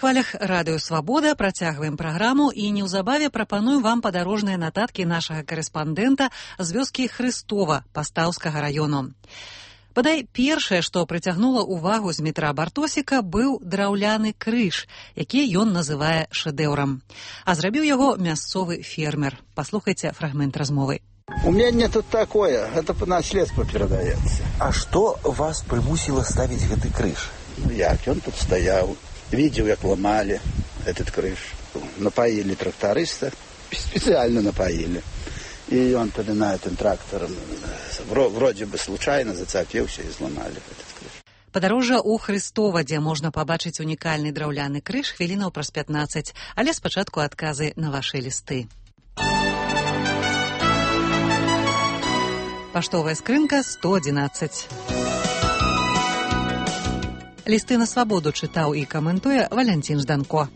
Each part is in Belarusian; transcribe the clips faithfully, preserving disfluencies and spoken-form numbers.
хвалях Радыё Свабода працягваем праграму і неўзабаве прапануем вам падарожныя нататкі нашага карэспандэнта з вёскі Хрыстова Пастаўскага раёну. Бадай першае, што прыцягнула ўвагу з метра Бартосіка, быў драўляны крыж, які ён называе шэдэўрам. А зрабіў яго мясцовы фермер. Паслухайце фрагмент размовы. Умение тут такое, это по наследству передается. А что вас примусило ставить гэты крыж? Ну як, он тут стоял, видел, как ломали этот крыж. Напоили тракториста, специально напоили. И он тогда на этом трактором вроде бы случайно зацепился и сломали этот крыж. Падарожжа ў Хрыстова, дзе можна пабачыць унікальны драўляны крыж, хвілінаў праз пятнаццаць, але спачатку адказы на вашы лісты. Паштовая скрынка сто адзінаццаць. Лісты на свабоду чытаў і каментуе Валянцін Жданко.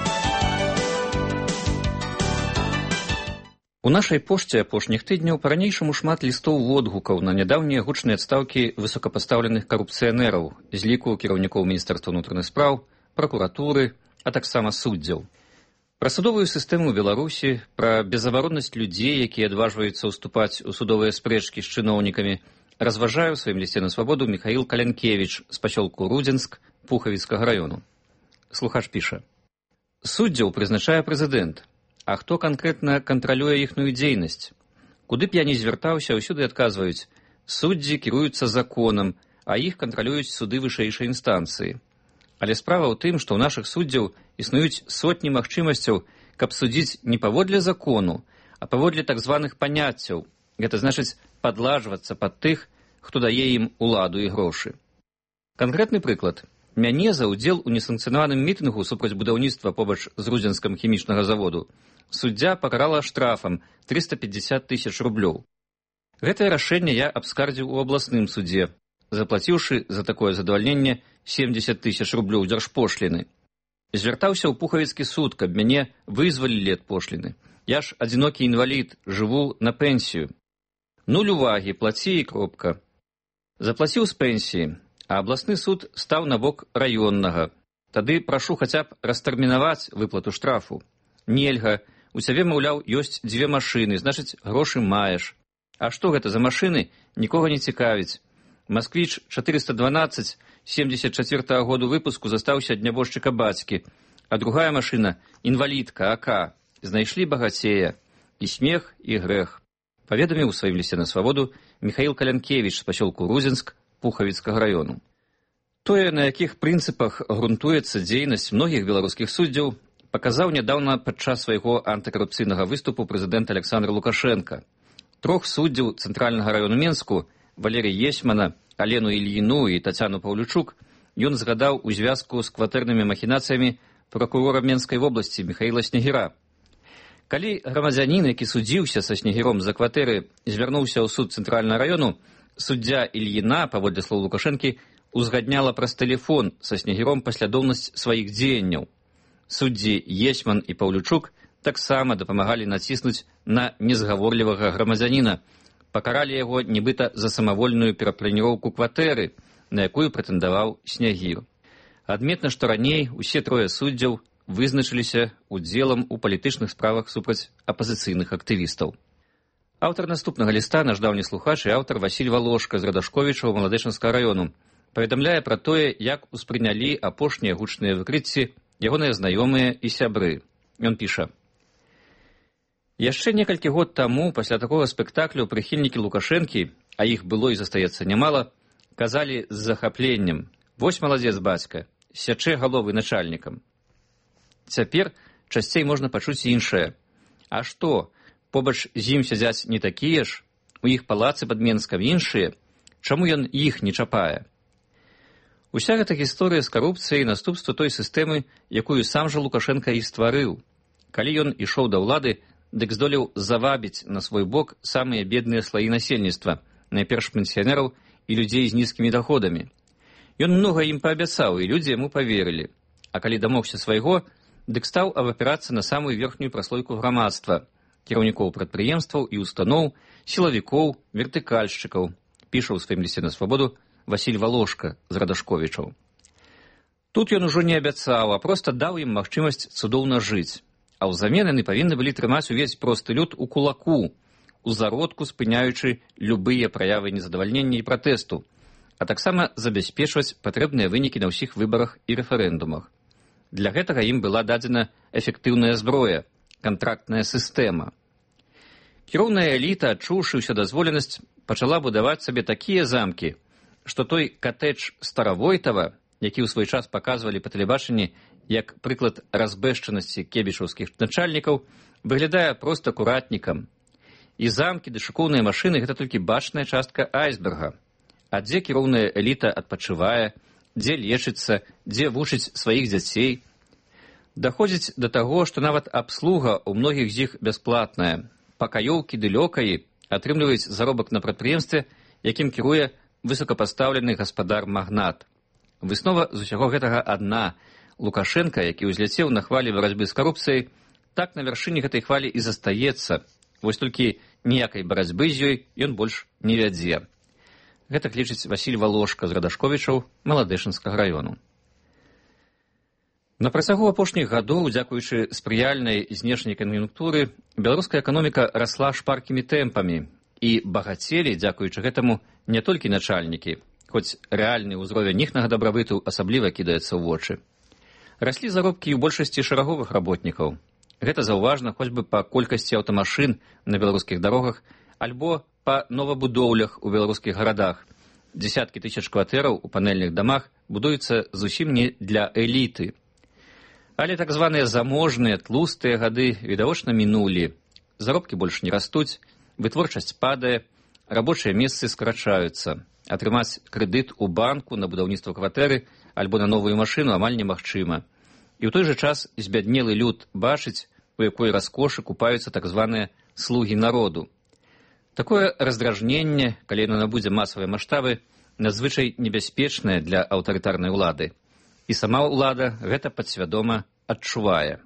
У нашай пошце апошніх тыдняў па-ранейшаму шмат лістоў водгукаў на нядаўнія гучныя адстаўкі высокапастаўленых карупцыянераў з ліку кіраўнікоў Міністэрства ўнутраных спраў, пракуратуры, а таксама суддзяў. Пра судовую сістэму Беларусі, пра безабароннасць людзей, якія адважваюцца ўступаць у судовыя спрэчкі з чыноўнікамі, разважае ў сваім лісце на свабоду Міхаіл Калянкевіч з пасёлку Рудзенск Пухавіцкага раёну. Слухач піша: суддзяў прызначае прэзідэнт. А хто канкрэтна кантралюе іхную дзейнасць? Куды б я не звяртаўся, ўсюды адказваюць: суддзі кіруюцца законам, а іх кантралююць суды вышэйшай інстанцыі. Але справа ў тым, што ў нашых суддзяў існуюць сотні магчымасцяў, каб судзіць не паводле закону, а паводле так званых паняццяў. Гэта значыць падлажвацца пад тых, хто дае ім уладу і грошы. Канкрэтны прыклад. Мяне за ўдзел у несанкцыянаваным мітынгу супраць будаўніцтва побач з Рудзенскам хімічнага заводу суддзя пакарала штрафам триста пятьдесят тысяч рублёў. Гэтае рашэнне я абскардзіў у абласным судзе, заплаціўшы за такое задавальненне семьдесят тысяч рублёў дзяржпошліны. Звяртаўся ў Пухавіцкі суд, каб мяне вызвалілі ад пошліны. Я ж адзінокі інвалід, жыву на пенсію. Нуль увагі, плаці і кропка. Заплаціў з пенсіі, а абласны суд стаў на бок раённага. Тады прашу хаця б растэрмінаваць выплату штрафу. Нельга, у цябе, маўляў, ёсць дзве машыны, значыць, грошы маеш. А што гэта за машыны, нікога не цікавіць. Масквіч чатырыста дванаццаць семьдесят чацвёртага году выпуску застаўся ад нябожчыка бацькі, а другая машына — інвалідка, АК. Знайшлі багацея. І смех, і грэх. Паведаміў у сваім лісце на свабоду Міхаіл Калянкевіч з пасёлку Рудзенск Пухавіцкага раёну. Тое, на якіх прынцыпах грунтуецца дзейнасць многіх беларускіх суддзяў, паказаў нядаўна падчас свайго антыкарупцыйнага выступу прэзідэнт Александр Лукашенко. Трох суддзяў цэнтральнага раёну Менску, Валерія Есьмана, Алену Ільіну і Тацяну Паўлючук, ён згадаў у звязку з кватэрнымі махінацыямі пракурора Менскай вобласці Міхаіла Снегіра. Калі грамадзянін, які судзіўся са Снегіром за кватэры, звярнуўся ў суд цэнтральнага раёну, суддзя Ільіна, паводле слоў Лукашэнкі, узгадняла праз тэлефон са Снегіром паслядоўнасць сваіх дзеянняў. Суддзі Есьман і Паўлючук таксама дапамагалі націснуць на незгаворлівага грамадзяніна, пакаралі яго нібыта за самавольную перапланіроўку кватэры, на якую прэтэндаваў Снегір. Адметна, што раней усе трое суддзяў вызначыліся удзелам у палітычных справах супраць апазіцыйных актывістаў. Аўтар наступнага ліста, наш даўні слухач і аўтар Васіль Валошка з Радашковіча ў Маладэчанскага раёну, паведамляе пра тое, як успрынялі апошнія гучныя выкрыцці ягоныя знаёмыя і сябры. Ён піша: яшчэ некалькі год таму, пасля такога спектаклю, прыхільнікі Лукашэнкі, а іх было і застаецца нямала, казалі з захапленнем: вось маладзец бацька, сячэ галовы начальнікам. Цяпер часцей можна пачуць іншае. А што, побач з ім сядзяць не такія ж, у іх палацы пад Менскам іншыя, чаму ён іх не чапае? Уся гэта гісторыя з карупцыяй наступства той сістэмы, якую сам жа Лукашенка і стварыў. Калі ён ішоў да ўлады, дык здолеў завабіць на свой бок самыя бедныя слаі насельніцтва, найперш пенсіянераў і людзей з нізкімі даходамі. Ён многа ім паабяцаў, і людзі яму паверылі. А калі дамогся свайго, дык стаў абапірацца на самую верхнюю праслойку грамадства, кіраўнікоў прадпрыемстваў і устаноў, сілавікоў, вертыкальшчыкаў, піша ў сваім лісце на свабоду Васіль Валошка з Радашковічаў. Тут ён ужо не абяцаў, а проста даў ім магчымасць цудоўна жыць. А ўзамен яны павінны былі трымаць увесь просты люд у кулаку, у зародку спыняючы любыя праявы незадавальнення і пратэсту, а таксама забяспечваць патрэбныя вынікі на ўсіх выбарах і рэферэндумах. Для гэтага ім была дадзена эфектыўная зброя, кантрактная сістэма. Кіроўная эліта, адчуўшы ўсёдазволенасць, пачала будаваць сабе такія замкі, што той катэдж Старавойтава, які ў свой час паказвалі па тэлебачанні як прыклад разбэшчанасці кебічаўскіх начальнікаў, выглядае проста акуратнікам. І замкі ды шыкоўныя машыны – гэта толькі бачная частка айсберга. А дзе кіроўная эліта адпачывае, дзе лечыцца, дзе вучыць сваіх дзяцей. Даходзіць да таго, што нават абслуга ў многіх з іх бясплатная. Пакаёўкі ды лёкаі атрымліваюць заробак на прадпрыемстве, якім кіруе высокапастаўлены гаспадар-магнат. Выснова з усяго гэтага адна. Лукашенка, які ўзляцеў на хвалі барацьбы з карупцыяй, так на вяршыні гэтай хвалі і застаецца. Вось толькі ніякай барацьбы з ёй ён больш не вядзе. Гэтак лічыць Васіль Валошка з Радашковічаў Маладэшынскага раёну. На працягу апошніх гадоў, дзякуючы спрыяльнай знешняй кан'юнктуры, беларуская эканоміка расла шпаркімі тэмпамі, і багацелі, дзякуючы гэтаму, не толькі начальнікі, хоць рэальны ўзровень іхнага дабрабыту асабліва кідаецца ў вочы. Раслі заробкі і ў большасці шараговых работнікаў. Гэта заўважна хоць бы па колькасці аўтамашын на беларускіх дарогах альбо па новабудоўлях у беларускіх гарадах. Дзесяткі тысяч кватэраў у панэльных дамах будуюцца зусім не для эліты. Але так званыя заможныя, тлустыя гады відавочна мінулі. Заробкі больш не растуць, вытворчасць падае, рабочыя месцы скарачаюцца. Атрымаць крэдыт у банку на будаўніцтва кватэры альбо на новую машыну амаль немагчыма. І ў той жа час збяднелы люд бачыць, у якой раскошы купаюцца так званыя слугі народу. Такое раздражненне, калі яно набудзе масавыя маштабы, надзвычай небяспечнае для аўтарытарнай улады. І сама ўлада гэта падсвядома адчувае.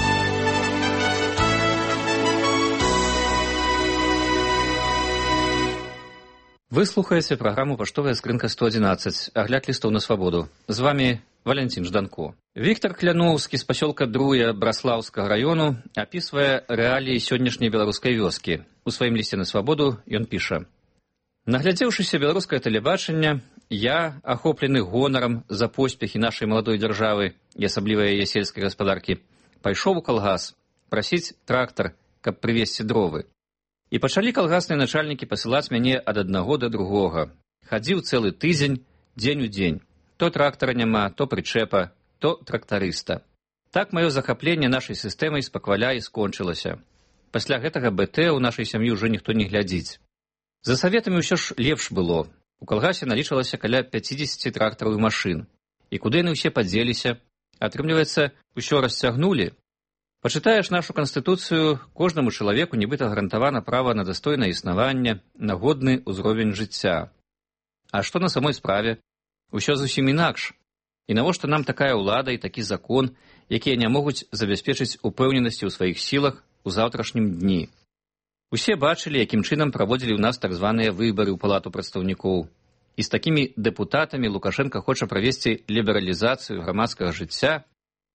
Вы слухаеце праграму «Паштовая скрынка сто адзінаццаць», агляд лістоў на свабоду. З вами Валентин Жданко. Віктор Кляноўскі з пасёлка Друя Браслаўскага раёну апісвае рэаліі сённяшняй беларускай вёскі. У сваім лісце на свабоду ён піша: «Наглядзеўшыся беларускае тэлебачанне, я, ахоплены гонарам за поспехі нашай маладой дзяржавы і асабліва яе сельскай гаспадаркі, пайшоў у калгас прасіць трактар, каб прывезці дровы. І пачалі калгасныя начальнікі пасылаць мяне ад аднаго да другога. Хадзіў цэлы тыдзень, дзень у дзень. То трактара няма, то прычэпа, то трактарыста. Так маё захапленне нашай сістэмай спакваля і скончылася. Пасля гэтага бэ тэ ў нашай сям'і ўжо ніхто не глядзіць. За саветамі ўсё ж лепш было. У калгасе налічвалася каля пяцідзесяці трактараў і машын. І куды яны ўсе падзеліся? Атрымліваецца, усё расцягнулі. Пачытаеш нашу канстытуцыю, кожнаму чалавеку нібыта гарантавана права на дастойнае існаванне, на годны ўзровень жыцця. А што на самой справе? Усё зусім інакш. І навошта нам такая ўлада і такі закон, якія не могуць забяспечыць упэўненасці ў сваіх сілах у заўтрашнім дні? Усе бачылі, якім чынам праводзілі ў нас так званыя выбары ў палату прадстаўнікоў. І з такімі дэпутатамі Лукашенка хоча правесці лібералізацыю грамадскага жыцця,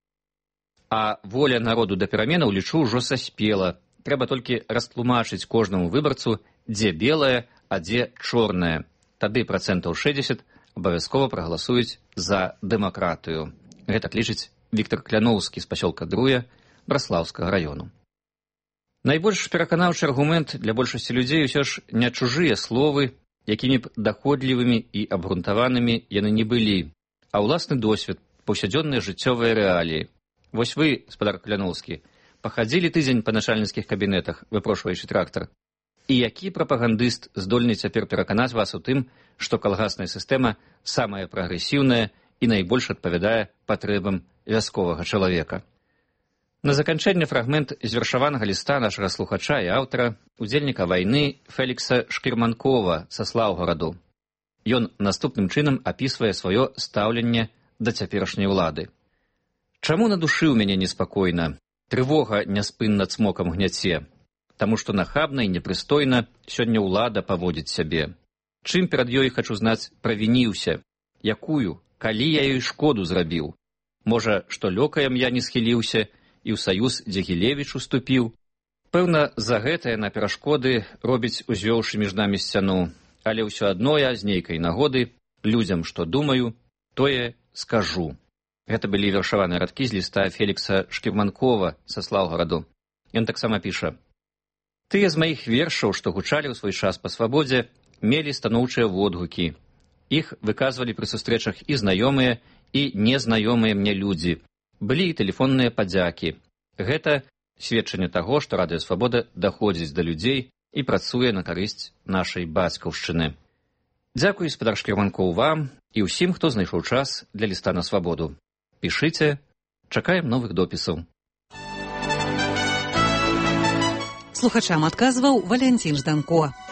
а воля народу да пераменаў, лічу, ўжо саспела. Трэба толькі растлумачыць кожнаму выбарцу, дзе белае, а дзе чорнае. Тады працэнтаў шэсцьдзесят абавязкова прагаласуюць за дэмакратыю. Гэтак лічыць Віктор Кляноўскі з пасёлка Друя Браслаўскага раёну. Найбольш пераканаўчы аргумент для большасці людзей усё ж не чужыя словы, якімі б даходлівымі і абгрунтаванымі яны не былі, а ўласны досвед, паўсядзённыя жыццёвыя рэаліі. Вось вы, спадар Кляноўскі, пахадзілі тыдзень па начальніцкіх кабінетах, выпрошваючы трактар. І які прапагандыст здольны цяпер пераканаць вас у тым, што калгасная сістэма самая прагрэсіўная і найбольш адпавядае патрэбам вясковага чалавека? На заканчэнне фрагмент з вершаванага ліста нашага слухача і аўтара, удзельніка вайны Фелікса Шкірманкова са Слаўгараду. Ён наступным чынам апісвае сваё стаўленне да цяперашняй улады. Чаму на душы ў мяне неспакойна? Трывога няспынна цмокам гняце. Таму што нахабна і непрыстойна сёння ўлада паводзіць сябе. Чым перад ёй, хачу знаць, правініўся? Якую? Калі я ёй шкоду зрабіў? Можа, што лёкаем я не схіліўся і ў саюз Дзягілевіч уступіў. Пэўна, за гэта яна перашкоды робіць, узвёўшы між намі сцяну. Але ўсё адно я з нейкай нагоды людзям, што думаю, тое скажу. Гэта былі вершаваныя радкі з ліста Фелікса Шкірманкова са Слаўгараду. Ён таксама піша: «Тыя з маіх вершаў, што гучалі ў свой час па свабодзе, мелі станоўчыя водгукі. Іх выказвалі пры сустрэчах і знаёмыя, і незнаёмыя мне людзі. Былі і тэлефонныя падзякі. Гэта сведчанне таго, што Радыё Свабода даходзіць да людзей і працуе на карысць нашай бацькаўшчыны. Дзякуй, спадар Шкірманкоў, вам і ўсім, хто знайшоў час для ліста на свабоду. Пішыце, чакаем новых допісаў». Слухачам адказваў Валянцін Жданко.